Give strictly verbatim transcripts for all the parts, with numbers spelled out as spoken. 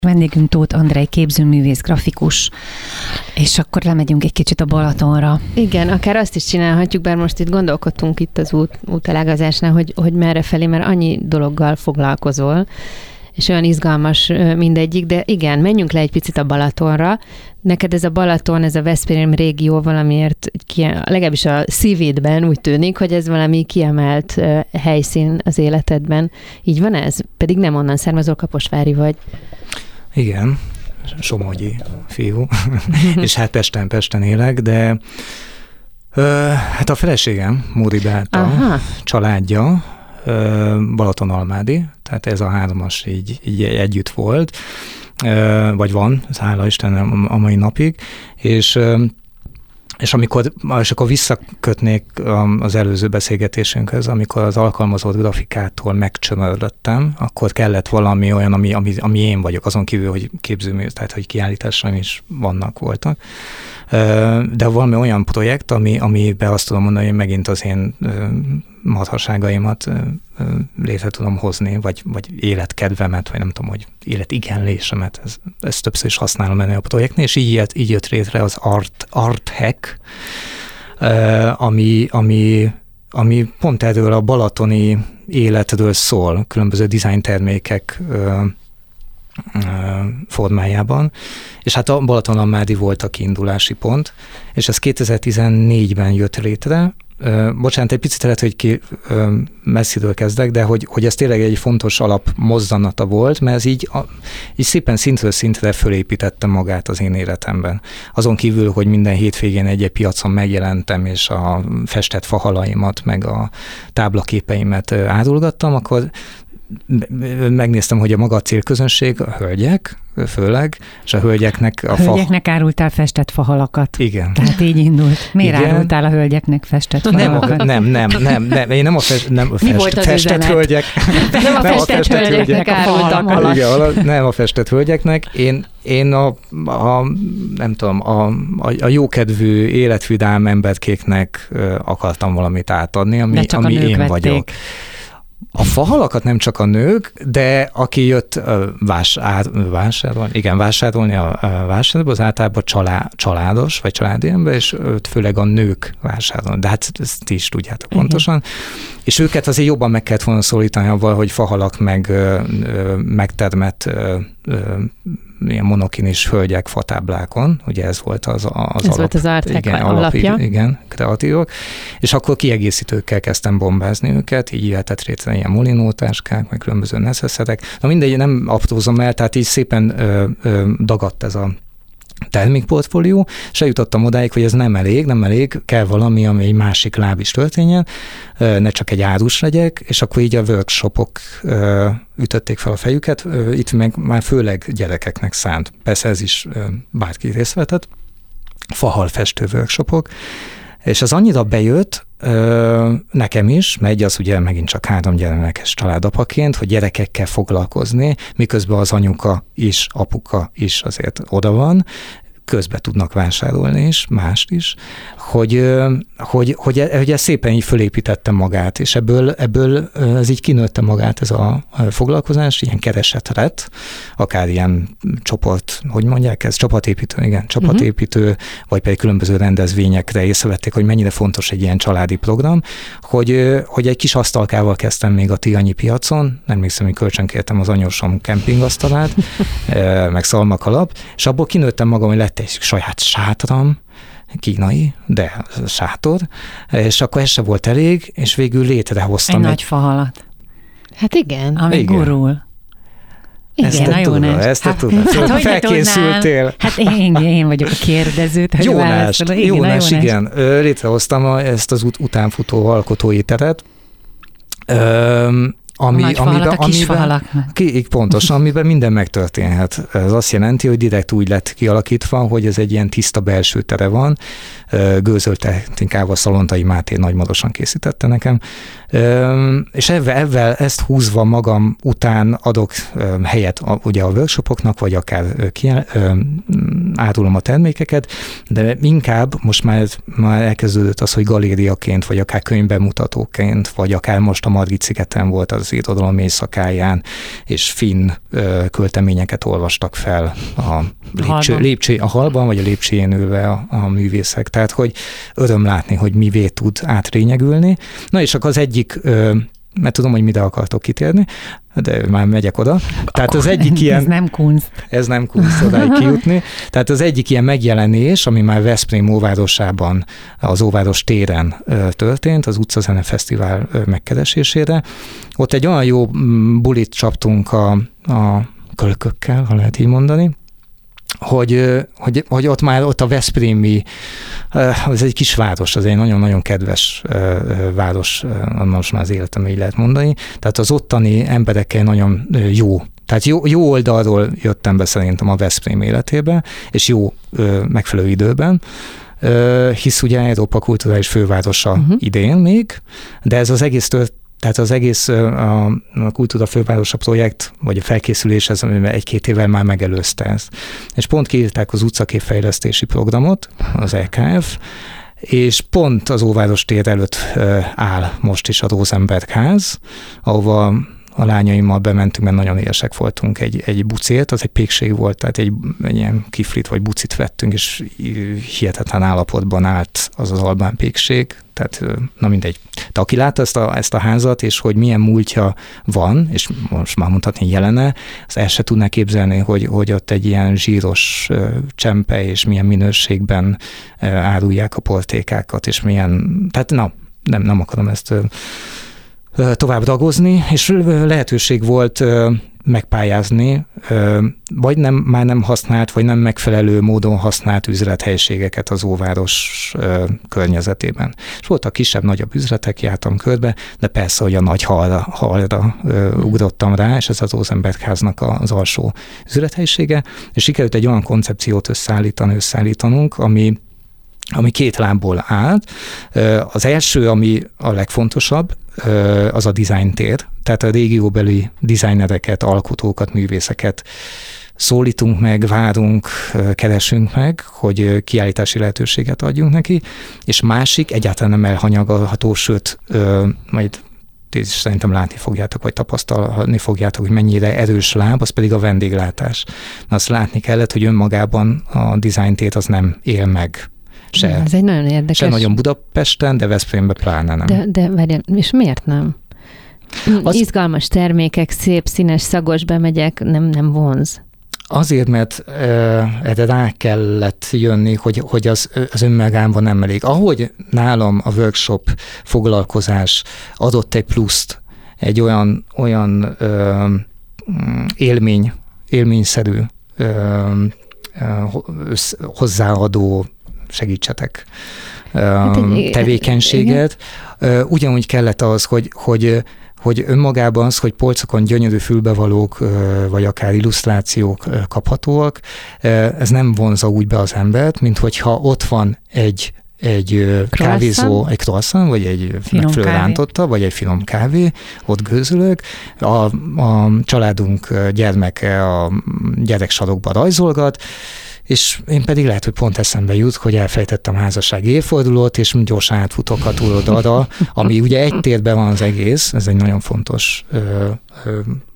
Vendégünk Tóth Andrej képzőművész, grafikus, és akkor lemegyünk egy kicsit a Balatonra. Igen, akár azt is csinálhatjuk, bár most itt gondolkodtunk itt az út, útelágazásnál, hogy, hogy merre felé, mert annyi dologgal foglalkozol, és olyan izgalmas mindegyik, de igen, menjünk le egy picit a Balatonra. Neked ez a Balaton, ez a Veszprém régió valamiért, legalábbis a szívédben úgy tűnik, hogy ez valami kiemelt helyszín az életedben. Így van ez? Pedig nem onnan származol, kaposvári vagy. Igen, somogyi fiú, és hát Pesten, Pesten élek, de ö, hát a feleségem, Móri Beáta, Aha. családja, ö, Balatonalmádi, tehát ez a hármas így, így együtt volt, ö, vagy van, hála Istennem a mai napig, és ö, És amikor, és akkor visszakötnék az előző beszélgetésünkhöz, amikor az alkalmazott grafikától megcsömörlöttem, akkor kellett valami olyan, ami, ami, ami én vagyok, azon kívül, hogy képzőművész, tehát hogy kiállításaim is vannak, voltak. De valami olyan projekt, ami, amiben azt tudom mondani, hogy megint az én marhaságaimat létre tudom hozni, vagy, vagy életkedvemet, vagy nem tudom, hogy életigenlésemet, ez, ezt többször is használom ennél a projektnél, és így, így jött létre az Art, Art Hack, ami, ami, ami pont erről a balatoni életről szól, különböző design termékek formájában, és hát a Balatonalmádi volt a kiindulási pont, és ez kétezer-tizennégyben jött létre. Bocsánat, egy picit lehet, hogy ki messziről kezdek, de hogy, hogy ez tényleg egy fontos alap mozzanata volt, mert ez így, így szépen szintről szintre fölépítette magát az én életemben. Azon kívül, hogy minden hétvégén egy-egy piacon megjelentem, és a festett fahalaimat, meg a táblaképeimet árulgattam, akkor megnéztem, hogy a maga célközönség, a hölgyek, főleg, és a hölgyeknek... A, a hölgyeknek fa... árultál festett fahalakat. Igen. Tehát így indult. Miért Igen. árultál a hölgyeknek festett fahalakat? Nem, nem, nem, nem, nem, én nem a, fest, nem a fest, festett hölgyek. Nem a festett hölgyeknek árultam halat. Igen, nem a festett hölgyeknek. Én, én a, a, nem tudom, a, a, a jókedvű, életvidám emberkéknek akartam valamit átadni, ami, ami én vették. vagyok. A fahalakat nem csak a nők, de aki jött vásár, vásárolni, igen, vásárolni a, a vásárba, az általában csalá, családos, vagy családi ember, és főleg a nők vásárolni. De hát ezt ti is tudjátok uh-huh. pontosan. És őket azért jobban meg kellett volna szólítani avval, hogy fahalak meg ö, ö, megtermett ö, ö, ilyen monokinis hölgyek fatáblákon, ugye ez volt az, az ez alap. volt az Art Hack igen, alapja. Alap, igen, kreatívok. És akkor kiegészítőkkel kezdtem bombázni őket, így jöhetett létre ilyen molinótáskák, meg különböző neszeszerek. Na mindegy, nem aprózom el, tehát így szépen ö, ö, dagadt ez a termékportfólió, és eljutottam odáig, hogy ez nem elég, nem elég, kell valami, ami egy másik láb is történjen, ne csak egy árus legyek, és akkor így a workshopok ütötték fel a fejüket, itt meg már főleg gyerekeknek szánt, persze ez is bárki részt vehetett, fahalfestő workshopok, és az annyira bejött nekem is, megy az ugye megint csak három gyermekes családapaként, hogy gyerekekkel foglalkozni, miközben az anyuka is, apuka is azért oda van, közbe tudnak vásárolni is, mást is, hogy, hogy, hogy, hogy ez szépen így fölépítette magát, és ebből, ebből ez így kinőtte magát ez a foglalkozás, ilyen keresett lett, akár ilyen csoport, hogy mondják ez, csapatépítő, igen, csapatépítő, uh-huh. vagy pedig különböző rendezvényekre észrevették, hogy mennyire fontos egy ilyen családi program, hogy, hogy egy kis asztalkával kezdtem még a Tihanyi piacon, nem emlékszem, hogy kölcsönkértem az anyósom kempingasztalát, meg szalmakalap, és abból kinőttem magam, hogy lett egy saját sátram, kínai, de sátor, és akkor ez se volt elég, és végül létrehoztam. Egy, egy nagy fahalat. Hát igen. Ami igen. gurul. Igen, ezt te tudod, ezt te tudod. Hát, felkészültél. Hát én, én vagyok a kérdező. Jónás, Jónás, igen. Létrehoztam ezt az ut- utánfutó alkotói teret. Öm, Ami, a nagy fahalat amiben, a kis fahalaknak. Ki, pontosan, amiben minden megtörténhet. Ez azt jelenti, hogy direkt úgy lett kialakítva, hogy ez egy ilyen tiszta belső tere van. Gőzölt technikával Szalontai Máté nagymorosan készítette nekem. És ebben, ebben ezt húzva magam után adok helyet a, ugye a workshopoknak, vagy akár árulom a termékeket, de inkább most már, már elkezdődött az, hogy galériaként, vagy akár könyvbemutatóként, vagy akár most a Margit szigeten volt az az irodalom éjszakáján, és finn ö, költeményeket olvastak fel a lépcső, lépcső, a halban, vagy a lépcsőjén ülve a, a művészek. Tehát, hogy öröm látni, hogy mivé tud átrényegülni. Na és akkor az egyik, ö, mert tudom, hogy mire akartok kitérni, de már megyek oda. Tehát az egyik ilyen... Ez nem kunst. Ez nem kunst odáig kijutni. Tehát az egyik ilyen megjelenés, ami már Veszprém óvárosában, az óváros téren történt, az Utcazene Fesztivál megkeresésére. Ott egy olyan jó bulit csaptunk a, a kölkökkel, ha lehet így mondani, hogy, hogy, hogy ott már ott a veszprémi, ez egy kis város, az egy nagyon-nagyon kedves város, most már az életem így lehet mondani, tehát az ottani emberekkel nagyon jó, tehát jó, jó oldalról jöttem be szerintem a Veszprém életébe, és jó megfelelő időben, hisz ugye Európa kulturális fővárosa uh-huh. idén még, de ez az egész tört, Tehát az egész a, a Kultúra Fővárosa projekt, vagy a felkészülés, ez egy-két évvel már megelőzte ezt. És pont kiírták az utcaképfejlesztési programot, az é ká ef, és pont az Óváros tér előtt áll most is a Rosenberg ház, ahova a lányaimmal bementünk, mert nagyon éresek voltunk egy, egy bucért, az egy pékség volt, tehát egy, egy ilyen kiflit vagy bucit vettünk, és hihetetlen állapotban állt az az albán pékség, tehát na mindegy. De aki látta ezt a, ezt a házat, és hogy milyen múltja van, és most már mondhatni jelene, az el se tudná képzelni, hogy, hogy ott egy ilyen zsíros csempe, és milyen minőségben árulják a portékákat, és milyen, tehát na, nem, nem akarom ezt tovább ragozni, és lehetőség volt megpályázni, vagy nem, már nem használt, vagy nem megfelelő módon használt üzlethelyiségeket az óváros környezetében. És voltak kisebb-nagyobb üzletek, jártam körbe, de persze, hogy a nagy halra, halra ugrottam rá, és ez az Rosenberg háznak az alsó üzlethelyisége, és sikerült egy olyan koncepciót összeállítani, összeállítanunk, ami ami két lábból állt. Az első, ami a legfontosabb, az a design tér, tehát a régióbeli designereket, alkotókat, művészeket szólítunk meg, várunk, keresünk meg, hogy kiállítási lehetőséget adjunk neki, és másik egyáltalán nem elhanyagolható, sőt, majd és szerintem látni fogjátok, vagy tapasztalni fogjátok, hogy mennyire erős láb, az pedig a vendéglátás. Na, azt látni kellett, hogy önmagában a design tér az nem él meg. Se, ez egy nagyon érdekes. Se nagyon Budapesten, de Veszprémben pláne nem. De, de várjál, és miért nem? Az, Izgalmas termékek, szép, színes, szagos, bemegyek, nem, nem vonz. Azért, mert uh, erre rá kellett jönni, hogy, hogy az, az önmagában nem elég. Ahogy nálam a workshop foglalkozás adott egy pluszt, egy olyan, olyan uh, élmény, élményszerű uh, össz, hozzáadó segítsetek hát egy, tevékenységet. Igen. Ugyanúgy kellett az, hogy, hogy, hogy önmagában az, hogy polcokon gyönyörű fülbevalók, vagy akár illusztrációk kaphatóak, ez nem vonza úgy be az embert, mint hogyha ott van egy egy kávézó, egy croissant, vagy egy megfelelő rántotta, vagy egy finom kávé, ott gőzölök. A, a családunk gyermeke a gyereksarokba rajzolgat, és én pedig lehet, hogy pont eszembe jut, hogy elfejtettem a házassági évfordulót, és gyorsan átfutok a túloldalra, ami ugye egy térben van az egész, ez egy nagyon fontos ö, ö,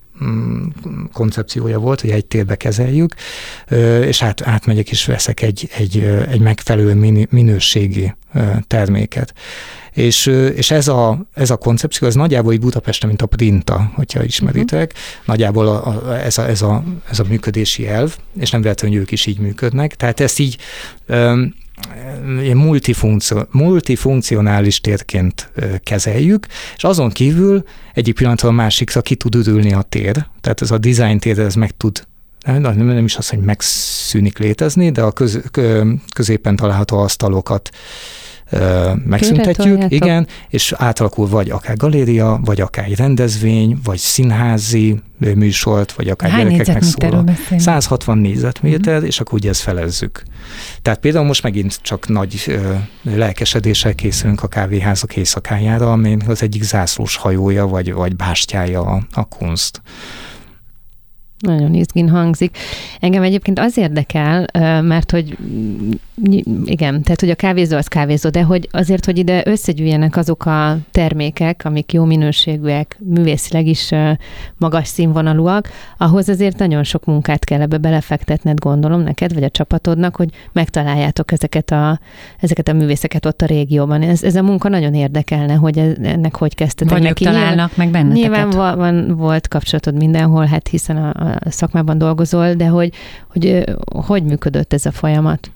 koncepciója volt, hogy egy térbe kezeljük, és át, átmegyek és veszek egy, egy, egy megfelelő minőségi terméket. És, és ez, a, ez a koncepció, ez nagyjából így Budapesten, mint a Printa, hogyha ismeritek, uh-huh. nagyjából a, a, ez, a, ez, a, ez a működési elv, és nem véletlenül, hogy ők is így működnek. Tehát ezt így um, multifunkcio, multifunkcionális térként kezeljük, és azon kívül egyik pillanatról a másikra ki tud üdülni a tér, tehát ez a design tér, ez meg tud, nem, nem is az, hogy megszűnik létezni, de a köz, középen található asztalokat megszüntetjük, igen, és átalakul vagy akár galéria, vagy akár egy rendezvény, vagy színházi műsort, vagy akár Hány gyerekeknek szóló. száz hatvan négyzetméter, uh-huh. és akkor ugye ezt felezzük. Tehát például most megint csak nagy ö, lelkesedéssel készülünk a kávéházak éjszakájára, ami az egyik zászlós hajója, vagy, vagy bástyája a, a kunst. Nagyon izgin hangzik. Engem egyébként az érdekel, mert hogy igen, tehát hogy a kávézó az kávézó, de hogy azért, hogy ide összegyűjjenek azok a termékek, amik jó minőségűek, művészileg is magas színvonalúak, ahhoz azért nagyon sok munkát kell ebbe belefektetned, gondolom neked, vagy a csapatodnak, hogy megtaláljátok ezeket a, ezeket a művészeket ott a régióban. Ez, ez a munka nagyon érdekelne, hogy ennek hogy kezdtetek vagy neki. Vagy ők találnak meg benneteket. Nyilván van, van, volt kapcsolatod mindenhol, hát hiszen a a szakmában dolgozol, de hogy, hogy hogy működött ez a folyamat?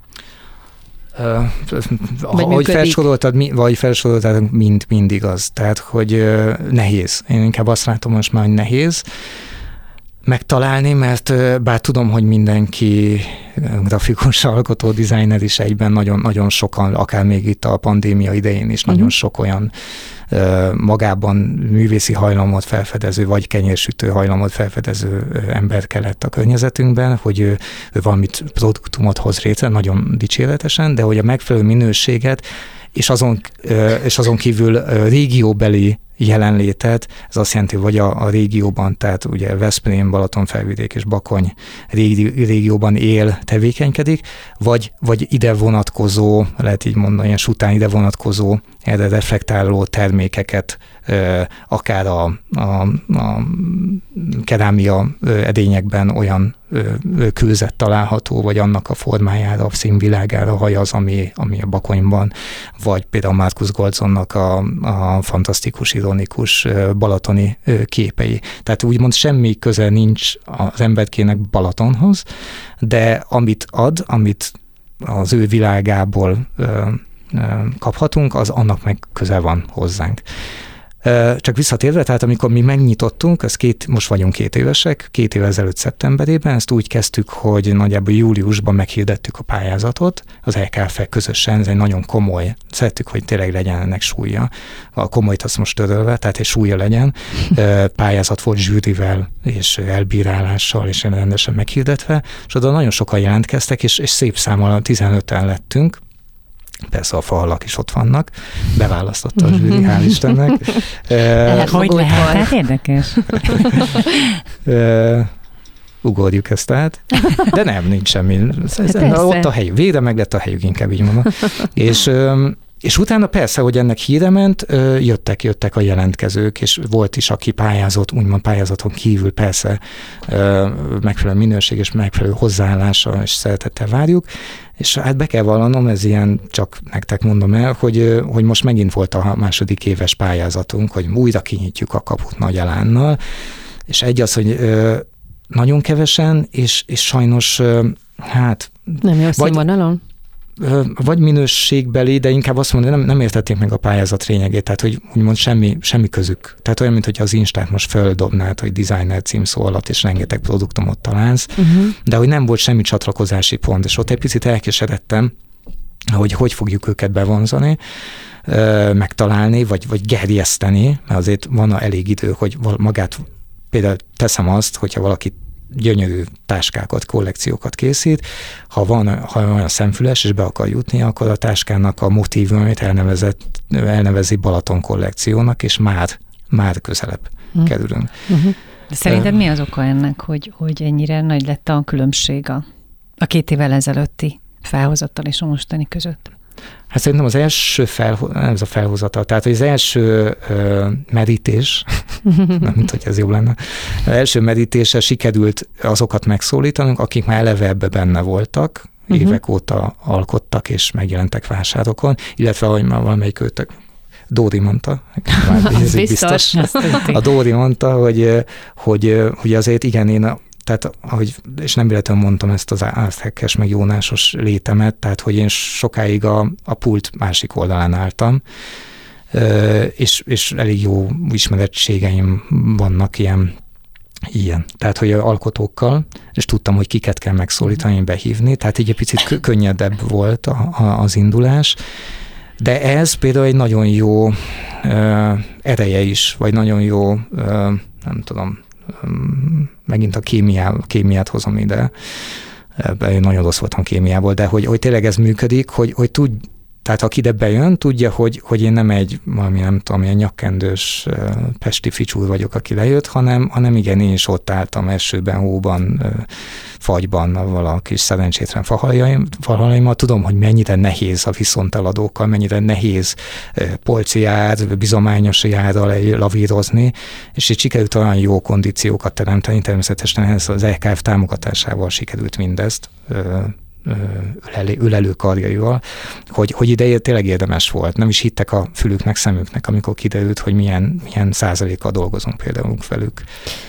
Uh, ahogy felsoroltad, vagy felsoroltad, mind, mindig az. Tehát, hogy uh, nehéz. Én inkább azt látom most már, hogy nehéz megtalálni, mert uh, bár tudom, hogy mindenki grafikus, alkotó, designer is egyben nagyon, nagyon sokan, akár még itt a pandémia idején is uh-huh. nagyon sok olyan magában művészi hajlamot felfedező, vagy kenyérsütő hajlamot felfedező ember kellett a környezetünkben, hogy ő, ő valamit produktumot hoz létre, nagyon dicséretesen, de hogy a megfelelő minőséget, és azon, és azon kívül régióbeli jelenlétet, ez azt jelenti, hogy a, a régióban, tehát ugye Veszprém, Balatonfelvidék és Bakony régi, régióban él, tevékenykedik, vagy, vagy ide vonatkozó, lehet így mondani, ilyen sután ide vonatkozó, erre reflektáló termékeket, akár a, a, a kerámia edényekben olyan kőzet található, vagy annak a formájára, a színvilágára hajaz, ami, ami a Bakonyban, vagy például Markus Goldzonnak a, a fantasztikus, ironikus balatoni képei. Tehát úgymond semmi köze nincs az emberkének Balatonhoz, de amit ad, amit az ő világából kaphatunk, az annak meg közel van hozzánk. Csak visszatérve, tehát amikor mi megnyitottunk, ez két, most vagyunk két évesek, két évvel ezelőtt szeptemberében, ezt úgy kezdtük, hogy nagyjából júliusban meghirdettük a pályázatot, az é ká ef közösen, ez egy nagyon komoly, szerettük, hogy tényleg legyen ennek súlya, a komolyt azt most törölve, tehát egy súlya legyen, pályázat volt zsűrivel és elbírálással, és rendesen meghirdetve, és oda nagyon sokan jelentkeztek, és, és szép számmal tizenöten lettünk. Persze a falak is ott vannak, beválasztotta a zsűri, hál' Istennek. uh, hogy lehet? Hát érdekes. uh, ugorjuk ezt át, de nem, nincs semmi. Ott a helyük, végre meg lett a helyük, inkább így mondom. És um, És utána persze, hogy ennek híre ment, jöttek, jöttek a jelentkezők, és volt is, aki pályázott, úgymond pályázaton kívül persze megfelelő minőség és megfelelő hozzáállással és szeretettel várjuk, és hát be kell vallanom, ez ilyen, csak nektek mondom el, hogy, hogy most megint volt a második éves pályázatunk, hogy újra kinyitjuk a kaput nagy elánnal, és egy az, hogy nagyon kevesen, és, és sajnos hát... Nem jó színvonalon? Vagy minőségbeli, de inkább azt mondom, nem, nem értették meg a pályázat lényegét, tehát hogy úgymond semmi, semmi közük. Tehát olyan, mintha az Instát most földobnád, hogy designer címszó alatt, és rengeteg produktumot találsz, uh-huh. de hogy nem volt semmi csatlakozási pont, és ott egy picit elkeseredtem, hogy hogy fogjuk őket bevonzani, megtalálni, vagy, vagy gerjeszteni, mert azért van elég idő, hogy magát, például teszem azt, hogyha valaki gyönyörű táskákat, kollekciókat készít. Ha van, ha van a szemfüles, és be akar jutni, akkor a táskának a motívumait elnevezett, elnevezi Balaton kollekciónak, és már, már közelebb hmm. kerülünk. Uh-huh. De szerinted mi az oka ennek, hogy, hogy ennyire nagy lett a különbség a, a két évvel ezelőtti felhozattal és a mostani között? Hát szerintem az első felho- ez a felhozatal, tehát az első ö, merítés, nem mint hogy ez jó lenne, az első merítése sikerült azokat megszólítanunk, akik már eleve ebbe benne voltak, uh-huh. évek óta alkottak és megjelentek vásárokon, illetve ahogy már valamelyik őtök, Dóri mondta, ez biztos, a Dóri mondta, hogy, hogy, hogy azért igen, én a Tehát, ahogy, és nem véletlenül mondtam ezt az árthekkes, meg jónásos létemet, tehát, hogy én sokáig a, a pult másik oldalán álltam, és, és elég jó ismerettségeim vannak ilyen, ilyen. Tehát, hogy alkotókkal, és tudtam, hogy kiket kell megszólítani, behívni, tehát így egy picit könnyedebb volt a, a, az indulás, de ez például egy nagyon jó ereje is, vagy nagyon jó, nem tudom, megint a kémiá, kémiát hozom ide, én nagyon rossz voltam kémiából, de hogy, hogy tényleg ez működik, hogy, hogy tud, Tehát aki ide bejön, tudja, hogy, hogy én nem egy valami, nem tudom, ilyen nyakkendős pesti ficsúr vagyok, aki lejött, hanem, hanem igen, én is ott álltam esőben, hóban, fagyban, avval a kis szerencsétlen fahajaimmal. Tudom, hogy mennyire nehéz a viszonteladókkal, mennyire nehéz polci jár, bizományos járral lavírozni, és itt sikerült olyan jó kondíciókat teremteni, természetesen ez az é ká ef támogatásával sikerült mindezt, ülelő karjaival, hogy, hogy ide tényleg érdemes volt. Nem is hittek a fülüknek, szemüknek, amikor kiderült, hogy milyen, milyen százalékkal dolgozunk például velük.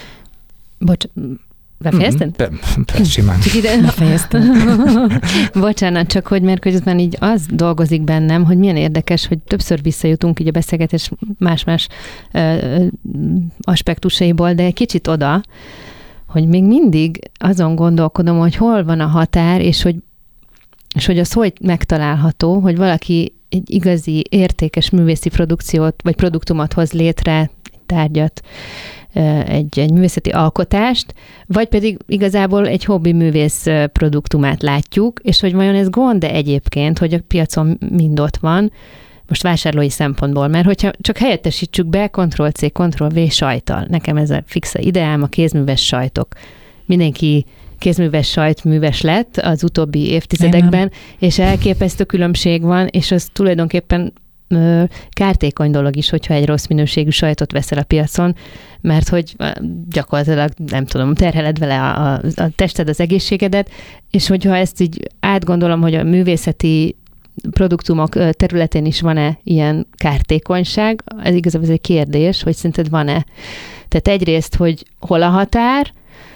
Bocs, befejezted? Mm, persze, simán. Csak ide befejeztem. Bocsánat, csak hogy mert közben így az dolgozik bennem, hogy milyen érdekes, hogy többször visszajutunk így a beszélgetés más-más ö, aspektusaiból, de egy kicsit oda, hogy még mindig azon gondolkodom, hogy hol van a határ, és hogy, és hogy az hogy megtalálható, hogy valaki egy igazi, értékes művészi produkciót, vagy produktumot hoz létre, egy tárgyat, egy, egy művészeti alkotást, vagy pedig igazából egy hobbi művész produktumát látjuk, és hogy vajon ez gond-e egyébként, hogy a piacon mind ott van, most vásárlói szempontból, mert hogyha csak helyettesítsük be, Ctrl-C, Ctrl-V sajttal. Nekem ez a fixa ideám, a kézműves sajtok. Mindenki kézműves sajtműves lett az utóbbi évtizedekben, és elképesztő különbség van, és az tulajdonképpen ö, kártékony dolog is, hogyha egy rossz minőségű sajtot veszel a piacon, mert hogy gyakorlatilag, nem tudom, terheled vele a, a, a tested, az egészségedet, és hogyha ezt így átgondolom, hogy a művészeti produktumok területén is van-e ilyen kártékonyság? Ez igazából ez egy kérdés, hogy szerinted van-e? Tehát egyrészt, hogy hol a határ,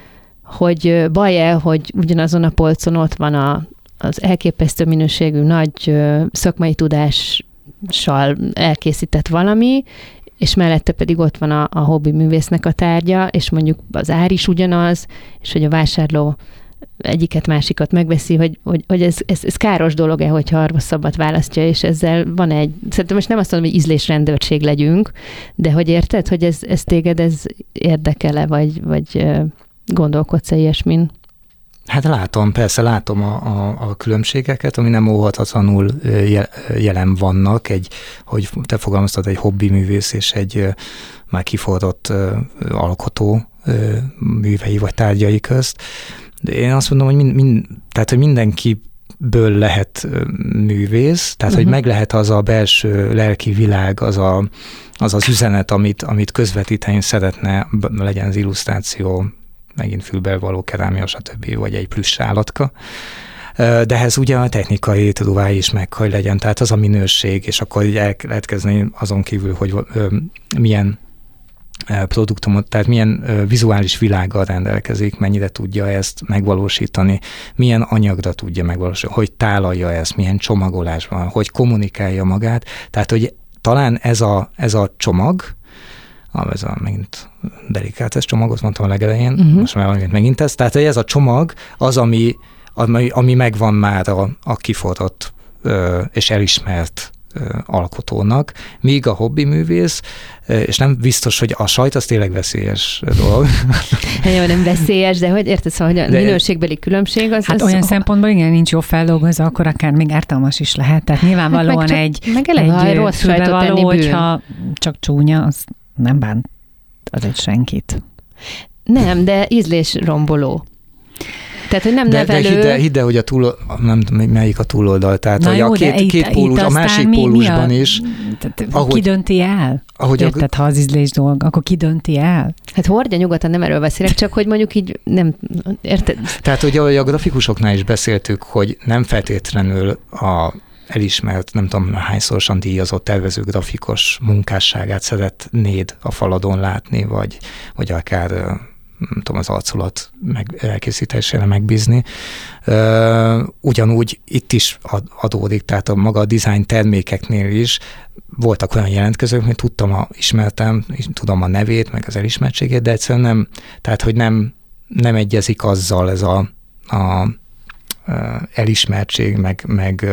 hogy baj-e, hogy ugyanazon a polcon ott van a, az elképesztő minőségű nagy szakmai tudással elkészített valami, és mellette pedig ott van a, a hobbi művésznek a tárgya, és mondjuk az ár is ugyanaz, és hogy a vásárló egyiket, másikat megveszi, hogy, hogy, hogy ez, ez, ez káros dolog-e, hogyha a rosszabbat választja, és ezzel van egy, szerintem most nem azt mondom, hogy ízlésrendőrség legyünk, de hogy érted, hogy ez, ez téged ez érdekel-e, vagy, vagy gondolkodsz-e ilyesmin? Hát látom, persze látom a, a, a különbségeket, ami nem óhatatlanul jelen vannak, egy, hogy te fogalmaztad, egy hobbi művész és egy már kiforrott alkotó művei vagy tárgyai közt. De én azt mondom, hogy, mind, mind, tehát, hogy mindenkiből lehet művész, tehát uh-huh. hogy meg lehet az a belső lelki világ, az a, az, az üzenet, amit, amit közvetíteni szeretne, legyen az illusztráció, megint fülbe való kerámia, stb., vagy egy plusz állatka. De ehhez ugye a technikai tudóvái is meg, hogy legyen, tehát az a minőség, és akkor így el lehet kezdeni azon kívül, hogy milyen produktumot, tehát milyen vizuális világgal rendelkezik, mennyire tudja ezt megvalósítani, milyen anyagra tudja megvalósítani, hogy tálalja ezt, milyen csomagolásban, hogy kommunikálja magát. Tehát, hogy talán ez a, ez a csomag, ez a megint delikát, ez csomagot mondtam a legelején, uh-huh. most már valamit megint ez, tehát ez a csomag az, ami, ami, ami megvan már a, a kiforrott és elismert alkotónak, míg a hobbi művész, és nem biztos, hogy a sajt az tényleg veszélyes dolog. Jó, nem veszélyes, de hogy érted, szóval, hogy a de minőségbeli különbség az... Hát az olyan szempontból igen, nincs jó feldolgozva, akkor akár még ártalmas is lehet. Tehát nyilvánvalóan hát egy, meg eleve, egy rossz sajtot tenni bűn. Hogyha csak csúnya, az nem bánt az egy senkit. Nem, de ízlésromboló. Tehát, hogy nem de, nevelő... De hidd el, hidd el, hogy a túl, nem tudom, melyik a túloldal, tehát Na hogy jó, a két, itt, két pólus, a másik mi, pólusban mi a, is. Tehát, ahogy, ki dönti el? Ahogy érted, a, ha az ízlés dolg, akkor ki dönti el? Hát hordja nyugodtan, nem erről beszélek, csak hogy mondjuk így nem, érted? Tehát, hogy a, a grafikusoknál is beszéltük, hogy nem feltétlenül a elismert, nem tudom hányszorosan díjazott tervező grafikus munkásságát szeretnéd a faladon látni, vagy, vagy akár nem tudom, az arculat meg, elkészítésére megbízni. Ugyanúgy itt is adódik, tehát a maga a design termékeknél is voltak olyan jelentkezők, hogy tudtam, a, ismertem, tudom a nevét, meg az elismertségét, de egyszerűen nem, tehát hogy nem, nem egyezik azzal ez a, a elismertség, meg, meg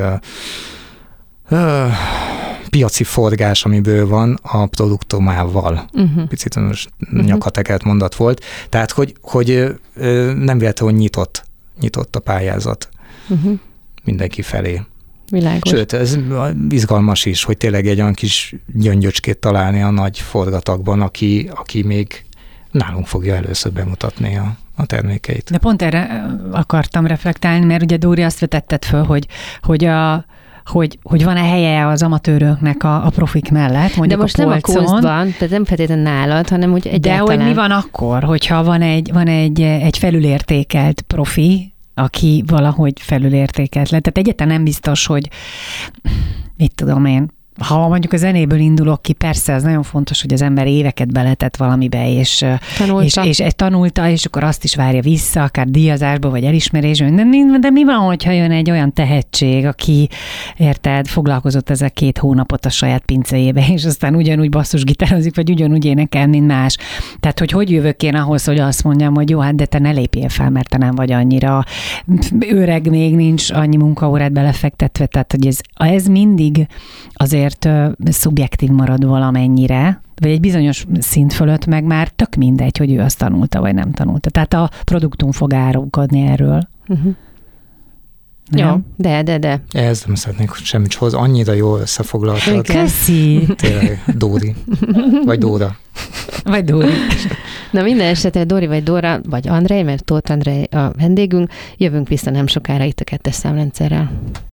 ö, piaci forgás, amiből van a produktumával. Uh-huh. Picit most uh-huh. nyakatekert mondat volt. Tehát, hogy, hogy ö, nem véletlenül nyitott, nyitott a pályázat uh-huh. mindenki felé. Világos. Sőt, ez izgalmas is, hogy tényleg egy olyan kis gyöngyöcskét találni a nagy forgatagban, aki, aki még nálunk fogja először bemutatni a, a termékeit. De pont erre akartam reflektálni, mert ugye Dóri azt vetetted föl, hogy, hogy a Hogy, hogy van-e helye az amatőröknek a, a profik mellett, mondjuk de most a nem a polcon. kunstban, tehát nem feltétlenül nálad, hanem úgy egyáltalán. De hogy mi van akkor, hogyha van egy, van egy, egy felülértékelt profi, aki valahogy felülértékelt lett. Tehát egyáltalán nem biztos, hogy mit tudom én, ha mondjuk a zenéből indulok ki, persze ez nagyon fontos, hogy az ember éveket beletett valamibe, és tanulta. És, és tanulta, és akkor azt is várja vissza, akár díjazásba, vagy elismerésbe. De, de mi van, hogyha jön egy olyan tehetség, aki, érted, foglalkozott ezzel két hónapot a saját pincéjébe, és aztán ugyanúgy basszusgitározik, vagy ugyanúgy énekel, mint más. Tehát, hogy hogy jövök én ahhoz, hogy azt mondjam, hogy jó, hát de te ne lépjél fel, mert te nem vagy annyira öreg, még nincs annyi munkaórát belefektetve. Tehát, hogy ez, ez mindig azért szubjektív marad valamennyire, vagy egy bizonyos szint fölött meg már tök mindegy, hogy ő azt tanulta, vagy nem tanulta. Tehát a produktum fog árulkodni erről. Uh-huh. Jó, de, de, de. Ehhez nem szeretnék semmit hozni. Annyira jól összefoglaltad. Köszi! Tényleg, Dóri. Vagy Dóra. Vagy Dóri. Na minden esetre Dóri vagy Dóra, vagy Andrej, mert Tóth Andrej a vendégünk, jövünk vissza nem sokára itt a kettes számrendszerrel.